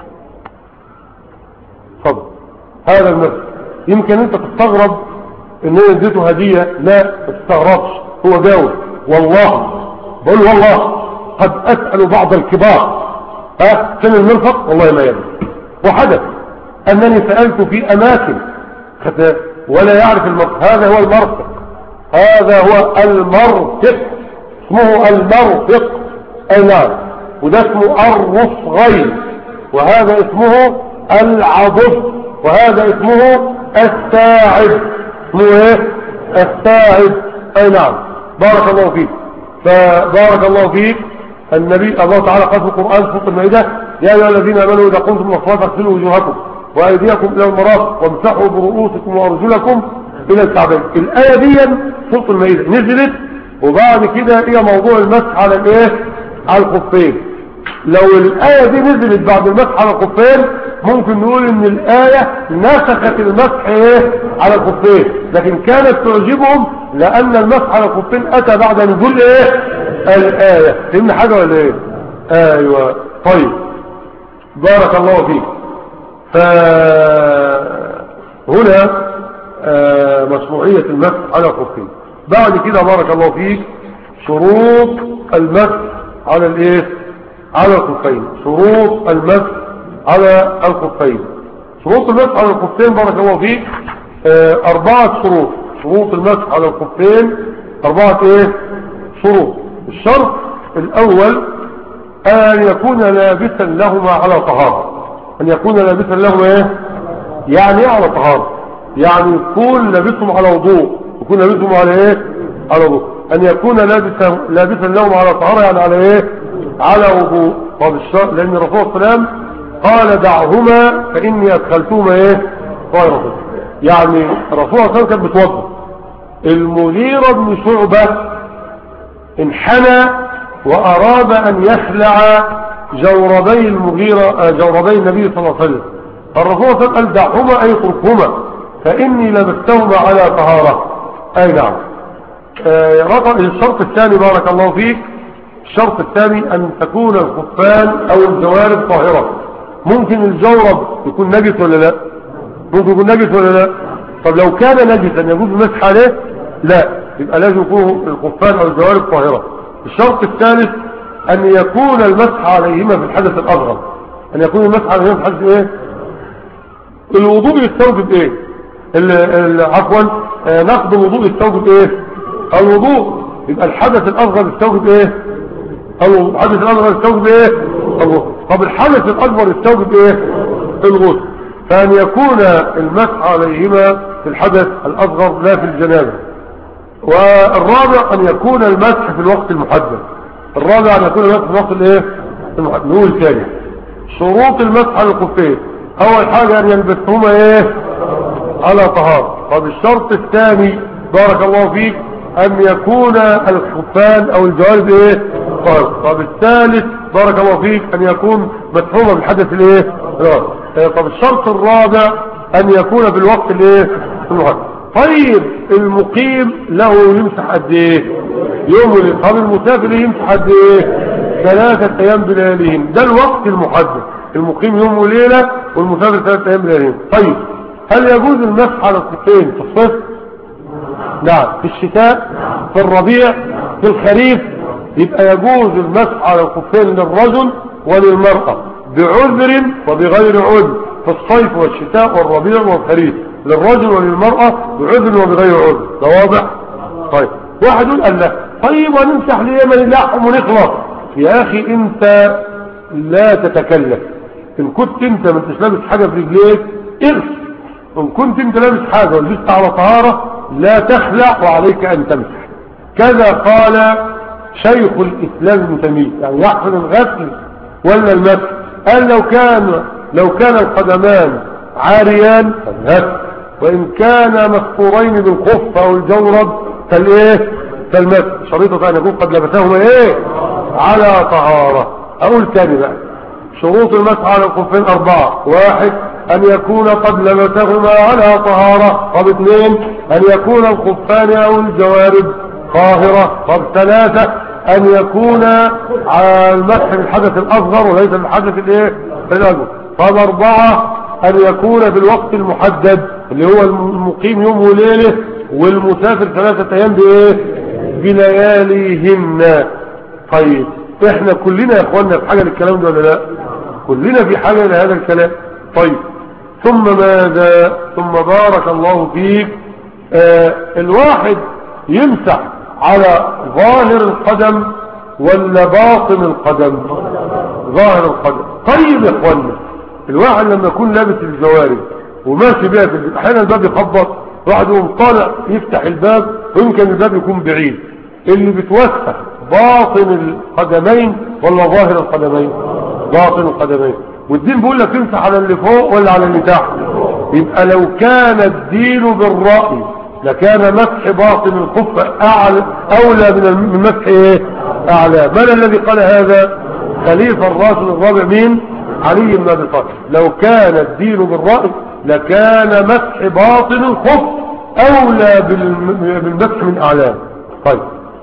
فضل هذا المرفق. يمكن انت تستغرب ان انا اديته هدية. لا ما تستغربش، هو جاوب. والله بقول والله قد اسأل بعض الكبار كان المرفق والله ما يدري. وحدث انني سألت في اماكن ولا يعرف المرفق. هذا هو المرفق، هذا هو المرفق، اسمه المرفق. اي نعم. وده اسمه الرفغين، وهذا اسمه العضد، وهذا اسمه الساعد. اسمه ايه؟ الساعد. اي نعم. بارك الله فيك. فبارك الله فيك. النبي الله تعالى قال في القرآن سورة المائدة يا أيها الذين آمنوا إذا قمتم إلى الصلاة فاغسلوا وجوهكم وأيديكم إلى المرافق وامسحوا برؤوسكم وأرجلكم إلى الكعبين. الآية دي سورة المائدة نزلت، وبعد كده هي موضوع المسح على الايه؟ على الخفين. لو الآية دي نزلت بعد المسح على الخفين ممكن نقول ان الآية نسخت المسح ايه؟ على الخفين، لكن كانت تعجبهم لأن المسح على الخفين أتى بعد نزول ايه؟ الآية. فهمنا حاجة ولا ايه؟ ايوه. طيب بارك الله فيك. فهنا مشروعية المسح على الخفين. بعد كده بارك الله فيك شروط المسح على الايه؟ على الخفين. شروط المسح على الخفين. شروط المسح على الخفين بارك الله فيك 4 شروط. شروط المسح على الخفين 4 ايه؟ شروط. الشرط الاول ان يكون لابسا لهما على طهارة. ان يكون لابسا لهما ايه؟ يعني ايه على طهارة؟ يعني يكون لابسهم على وضوء. يكون لابسهم على ايه؟ على وضوء. ان يكون لابسا لهم على طهارة يعني على ايه؟ على وضوء. طب الشرط لان الرسول صلى الله عليه وسلم قال دعهما فاني ادخلتهما ايه؟ طاهرة. يعني الرسول صلى الله عليه وسلم كان بيتوضا. المغيرة بن شعبة انحنى واراد ان يخلع جوربي جوربي النبي صلى الله عليه وسلم. الرسول صلى الله عليه وسلم قال دعهما اي اتركهما فاني لبستهما على طهارة. اي نعم. رقم الشرط الثاني بارك الله فيك. الشرط الثاني ان تكون الخفان او الجوارب طاهرة. ممكن الجورب يكون نجس ولا لا؟ ممكن يكون نجس ولا لا؟ طب لو كان نجسا يجوز المسح عليه؟ لا، يبقى لازم يكون الخفان او الجوارب طاهرة. الشرط الثالث ان يكون المسح عليهما في الحدث الاصغر. ان يكون المسح عليهما في الحدث ايه؟ الوضوء يستوجب ايه؟ عفوا نقض الوضوء يستوجب ايه؟ الوضوء. يبقى الحدث الاصغر يستوجب ايه؟ الوضوء. الحدث الاصغر يستوجب ايه؟ الوضوء. طب الحدث الاكبر يستوجب ايه؟ الغسل. فان يكون المسح عليهما في الحدث الاصغر لا في الجنابه. والرابع ان يكون المسح في الوقت المحدد. الرابع ان يكون المسح في الوقت الايه؟ المحدد. نقول ثاني شروط المسح على الخفين. اول حاجه ان يلبسهما ايه؟ على طهارة. طب الشرط الثاني بارك الله فيك ان يكون الخفان او الجوارب ايه؟ طهارة. طب الثالث بارك الله فيك ان يكون مسحوما بالحدث الايه؟ طب الشرط الرابع ان يكون في الوقت الايه؟ المحدد. طيب المقيم له يمسح قد ايه؟ يوم وليله. طب المسافر يمسح قد ايه؟ 3 ايام بلياليهم. ده الوقت المحدد. المقيم يوم وليله والمسافر 3 ايام بلياليهم. طيب هل يجوز المسح على الخفين في الصيف؟ نعم. في الشتاء؟ في الربيع؟ في الخريف؟ يبقى يجوز المسح على الخفين للرجل وللمرأة بعذر وبغير عذر في الصيف والشتاء والربيع والخريف. للرجل وللمرأة بعذر وبغير عذر. ده واضح؟ طيب واحد يقول قال لا طيب ونمسح ليمن اللحم ونخلص. يا اخي انت لا تتكلف. ان كنت انت ما انتش لابس حاجة في رجليك اغسل. ان كنت انت لابس حاجة ولبست على طهارة لا تخلع وعليك ان تمسح. كذا قال شيخ الاسلام ابن تيمية. يعني يحسن الغسل ولا المسح؟ قال لو كان القدمان عاريان فالغسل، وان كان مستورين بالخف او الجورب فالايه؟ فالمسح. شريطة ان يكون قد لبسهما ايه؟ على طهارة. اقول تاني بقى شروط المسح على الخفين 4: 1 أن يكون قد لبسهما على طهارة. طب 2 أن يكون الخفان أو الجوارب طاهرة. طب 3 أن يكون المسح بالحدث الأصغر وليس بالحدث الأكبر. طب 4 أن يكون في الوقت المحدد اللي هو المقيم يوم وليلة والمسافر 3 أيام بلياليهن. طيب احنا كلنا يا اخوانا في حاجة للكلام ده ولا لا؟ كلنا في حاجة لهذا الكلام. طيب ثم ماذا؟ ثم بارك الله فيك الواحد يمسح على ظاهر القدم ولا باطن القدم؟ ظاهر القدم. طيب يا اخوانا الواحد لما يكون لابس الجوارب وماشي بيها في البيت احيانا الباب يخبط، واحد يقوم طالع يفتح الباب ويمكن الباب يكون بعيد، اللي بتوسخ باطن القدمين ولا ظاهر القدمين؟ باطن القدمين. والدين بيقول لك تمسح على اللي فوق ولا على اللي تحت؟ يبقى لو كان الدين بالرأي لكان مسح باطن الخف اولى من مسح اعلى. من الذي قال هذا؟ خليفة الراشد الرابع مين؟ علي بن ابي طالب. لو كان الدين بالرأي لكان مسح باطن الخف اولى بالمسح من اعلاه. طيب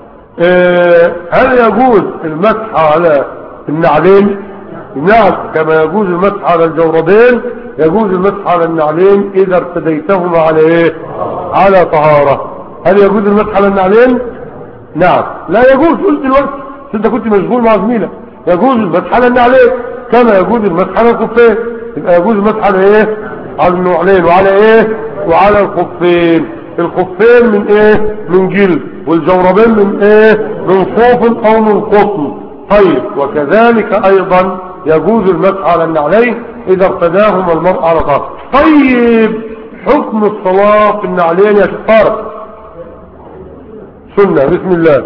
هل يجوز المسح على النعلين؟ نعم، كما يجوز المسح على الجوربين يجوز المسح على النعلين اذا ارتديتهما على على طهارة. هل يجوز المسح على النعلين؟ نعم. لا يجوز. قلت دلوقتي انت كنت مشغول مع زميلك. يجوز المسح على النعلين كما يجوز المسح على الخفين. يبقى يجوز المسح على على النعلين وعلى وعلى الخفين. الخفين من من جلد، والجوربين من من صوف او من قطن. طيب وكذلك ايضا يجوز المسح على النعلين اذا ارتداهما المرء على طهارة. طيب حكم الصلاة في النعلين يا شطارة؟ سنة. بسم الله.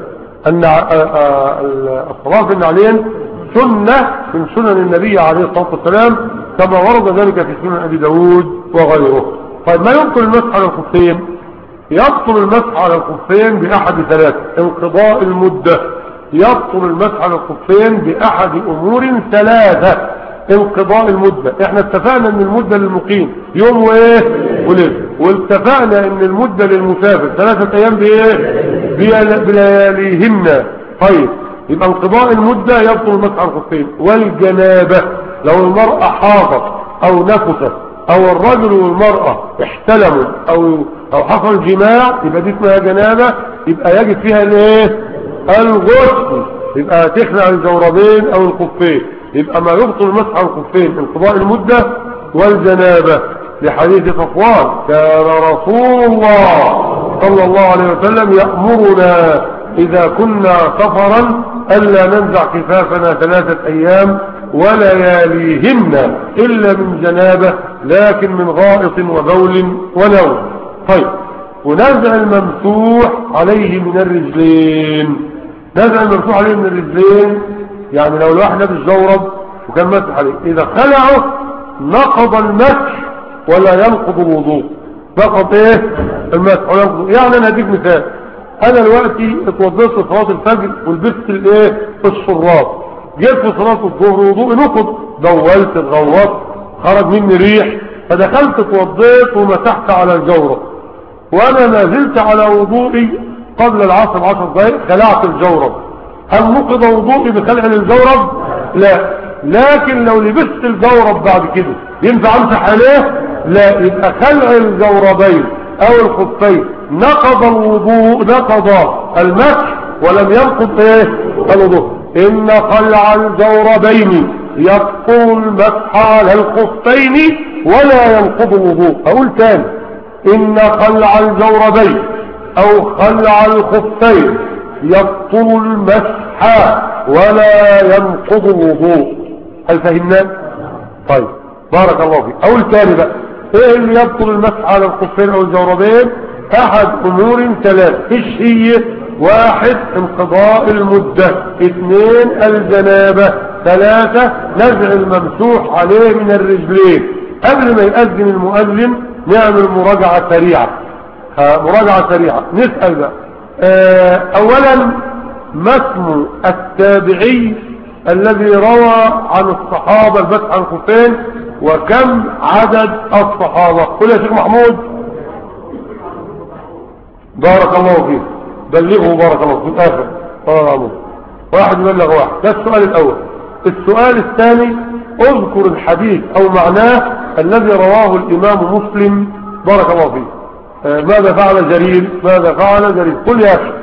الصلاة في النعلين سنة من سنن النبي عليه الصلاة والسلام كما ورد ذلك في سنن ابي داود وغيره. طيب ما يبطل المسح على الخفين؟ يبطل المسح على الخفين بأحد 3: انقضاء المدة. يبطل المسح على الخفين بأحد أمور 3: انقضاء المدة. احنا اتفقنا ان المدة للمقيم يوم وليلة، واتفقنا ان المدة للمسافر 3 أيام بلياليهن. طيب يبقى انقضاء المدة يبطل المسح على الخفين. والجنابة لو المرأة حاضت او نفست او الرجل والمرأة احتلموا او حصل جماع يبقى دي اسمها جنابة، يبقى يجب فيها الغسل. يبقى تخلع الجوربين او الخفين. يبقى ما يبطل المسح على الخفين انقضاء المدة والجنابة، لحديث صفوان: كان رسول الله صلى الله عليه وسلم يأمرنا إذا كنا سفرا ألا ننزع خفافنا 3 أيام ولياليهن إلا من جنابة لكن من غائط وبول ونوم. طيب ونزع الممسوح عليه من الرجلين. نزع الممسوح عليه من الرجلين يعني لو الواحد لابس جورب وكان مسح عليه إذا خلعه نقض المسح ولا ينقض الوضوء. نقض المسح ولا ينقض. يعني أنا هديك مثال: أنا دلوقتي اتوضيت في صلاة الفجر ولبست الشراب، جيت في صلاة الظهر وضوء نقض، دولت اتغوطت خرج مني ريح فدخلت اتوضيت ومسحت على الجورب، وانا ما زلت على وضوئي قبل العصر ب10 دقائق خلعت الجورب. هل نقض وضوئي بخلع الجورب؟ لا. لكن لو لبست الجورب بعد كده ينفع امسح عليه؟ لا. يبقى خلع الجوربين او الخفين نقض الوضوء، نقض المسح ولم ينقض الوضوء. ان خلع الجوربين يبطل المسح على الخفين ولا ينقض الوضوء. اقول تاني: ان خلع الجوربين او خلع الخفين يبطل المسح ولا ينقض الوضوء. هل فهمنا؟ طيب بارك الله فيك. اقول تاني بقى: ايه اللي يبطل المسح على الخفين او الجوربين؟ احد امور 3: ايش هي؟ 1 انقضاء المدة، 2 الجنابة، 3 نزع الممسوح عليه من الرجلين. قبل ما يأذن المؤذن نعمل مراجعة سريعة. مراجعة سريعة. نسأل بقى اولا: ما اسم التابعي الذي روى عن الصحابة المسح على الخفين وكم عدد الصحابة؟ قل يا شيخ محمود. بارك الله فيك، بلغه بارك الله فيك آخر. واحد يبلغ واحد. ده السؤال الأول. السؤال الثاني، اذكر الحديث أو معناه الذي رواه الإمام مسلم. بارك الله فيك. ماذا فعل جرير؟ ماذا فعل جرير؟ قل يا أخي.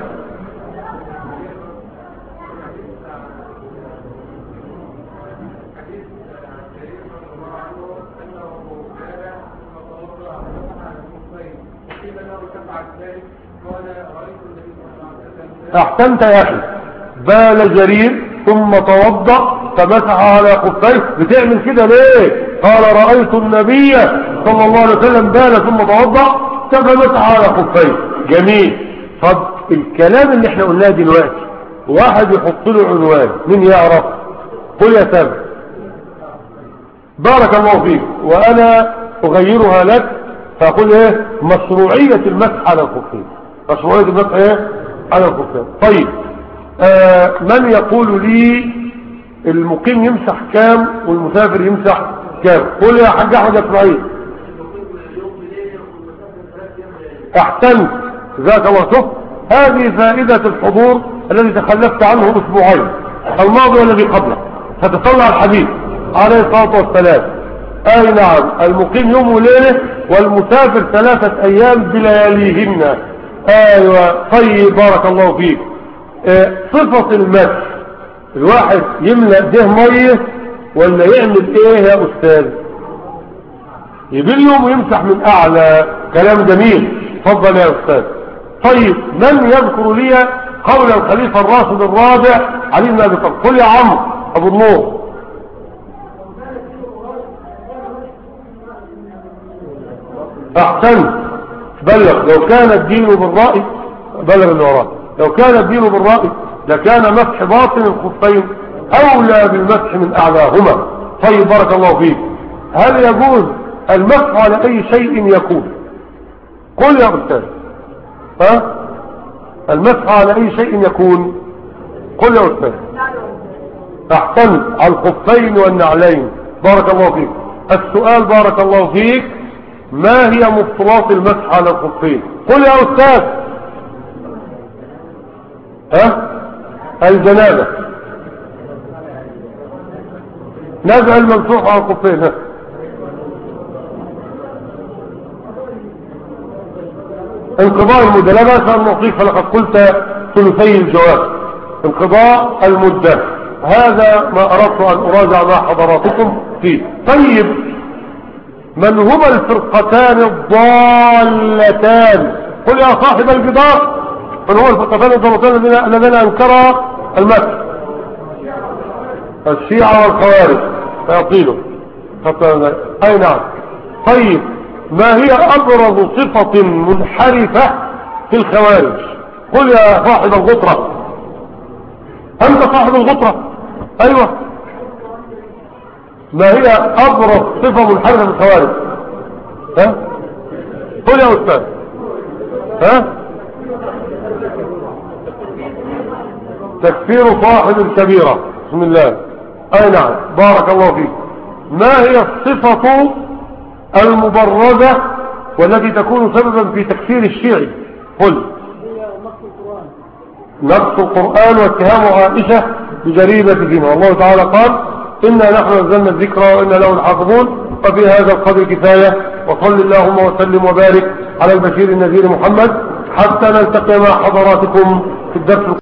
احسنت يا اخي. بال جرير ثم توضأ فمسح على خفيه. بتعمل كده ليه؟ قال رأيت النبي صلى الله عليه وسلم بال ثم توضأ فمسح على خفيه. جميل. طب الكلام اللي احنا قلناه دلوقتي واحد يحط له عنوان، مين يعرف؟ قل يا سامي. بارك الله فيك. وانا اغيرها لك فاقول ايه؟ مشروعية المسح على الخفين. مشروعية المسح ايه؟ على الخفين. طيب من يقول لي المقيم يمسح كام والمسافر يمسح كام؟ قل يا حاج احمد اسماعيل. احسنت، جزاك الله. شوف هذه فائدة الحضور الذي تخلفت عنه اسبوعين، الماضي والذي قبله، فتطلع الحديث عليه الصلاة والسلام. اي نعم، المقيم يوم وليله والمسافر 3 ايام بلياليهن. ايوه طيب بارك الله فيك. صفة المسح، الواحد يملأ ده مية ولا يعمل ايه يا استاذ؟ يبلهم ويمسح من اعلى. كلام جميل، تفضل يا استاذ. طيب من يذكر لي قول الخليفة الراشد الرابع علي بن ابي طالب؟ قل يا عمرو ابو النور. احسنت، بلغ. لو كان الدين بالرأي، بلغ اللي وراه، لو كان الدين بالرأي لكان مسح باطن الخفين اولى بالمسح من اعلاهما. طيب بارك الله فيك. هل يجوز المسح على اي شيء يكون؟ قل يا استاذ. ها؟ المسح على اي شيء يكون؟ قل يا استاذ. احسنت، على الخفين والنعلين. بارك الله فيك. السؤال بارك الله فيك، ما هي مفطرات المسح على الخفين؟ قل يا استاذ. ها؟ الجنابة، نزع الممسوح على الخفين. انقضاء المدة، لا بأس أن نعطيك فلقد قلت ثلثي الجواب. انقضاء المدة، هذا ما أردت أن أراجع مع حضراتكم فيه. طيب من هما الفرقتان الضالتان؟ قل يا صاحب الجدار. من هو الفرقتان الضالتان الذين أنكرا المسح؟ الشيعة والخوارج. فيطيلوا. أي نعم. طيب ما هي أبرز صفة منحرفة في الخوارج؟ قل يا صاحب الغطرة. أنت صاحب الغطرة. أيوة. ما هي أبرز صفة منحرفة في الخوارج؟ ها؟ قل يا أستاذ. ها؟ تكفير صاحب الكبيرة. بسم الله. أي نعم، بارك الله فيك. ما هي الصفة المبرزة والتي تكون سببا في تكفير الشيعي؟ قل. نقص القرآن واتهام عائشة بجريمة دينه. والله تعالى قال إنا نحن نزلنا الذكر وإنا له الحافظون. وفي هذا القدر كفاية، وصل اللهم وسلم وبارك على البشير النذير محمد، حتى نلتقي مع حضراتكم في الدرس